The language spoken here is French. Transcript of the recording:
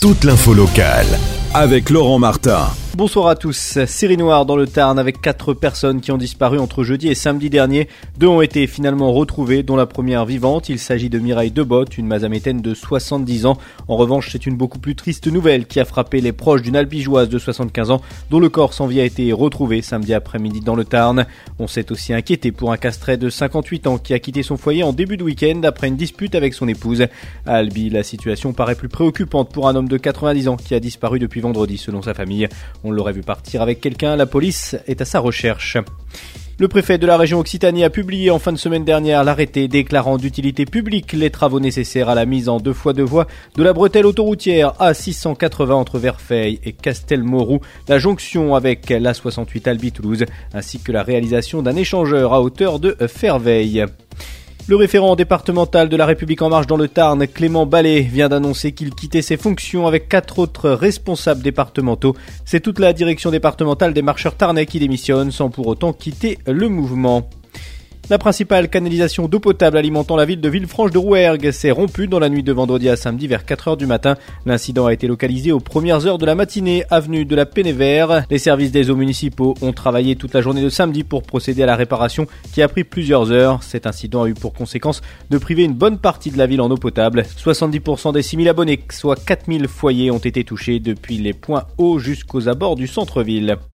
toute l'info locale avec Laurent Martin. Bonsoir à tous. Série noire dans le Tarn avec 4 personnes qui ont disparu entre jeudi et samedi dernier. 2 ont été finalement retrouvées, dont la première vivante. Il s'agit de Mireille Debotte, une mazamétaine de 70 ans. En revanche, c'est une beaucoup plus triste nouvelle qui a frappé les proches d'une albigeoise de 75 ans, dont le corps sans vie a été retrouvé samedi après-midi dans le Tarn. On s'est aussi inquiété pour un castré de 58 ans qui a quitté son foyer en début de week-end après une dispute avec son épouse. À Albi, la situation paraît plus préoccupante pour un homme de 90 ans qui a disparu depuis vendredi selon sa famille. On l'aurait vu partir avec quelqu'un, la police est à sa recherche. Le préfet de la région Occitanie a publié en fin de semaine dernière l'arrêté déclarant d'utilité publique les travaux nécessaires à la mise en 2x2 voies de la bretelle autoroutière A680 entre Verfeil et Castelmourou, la jonction avec l'A68 Albi-Toulouse, ainsi que la réalisation d'un échangeur à hauteur de Ferveil. Le référent départemental de La République En Marche dans le Tarn, Clément Ballet, vient d'annoncer qu'il quittait ses fonctions avec 4 autres responsables départementaux. C'est toute la direction départementale des marcheurs tarnais qui démissionne sans pour autant quitter le mouvement. La principale canalisation d'eau potable alimentant la ville de Villefranche-de-Rouergue s'est rompue dans la nuit de vendredi à samedi vers 4h du matin. L'incident a été localisé aux premières heures de la matinée, avenue de la Pénévert. Les services des eaux municipaux ont travaillé toute la journée de samedi pour procéder à la réparation qui a pris plusieurs heures. Cet incident a eu pour conséquence de priver une bonne partie de la ville en eau potable. 70% des 6000 abonnés, soit 4000 foyers, ont été touchés depuis les points hauts jusqu'aux abords du centre-ville.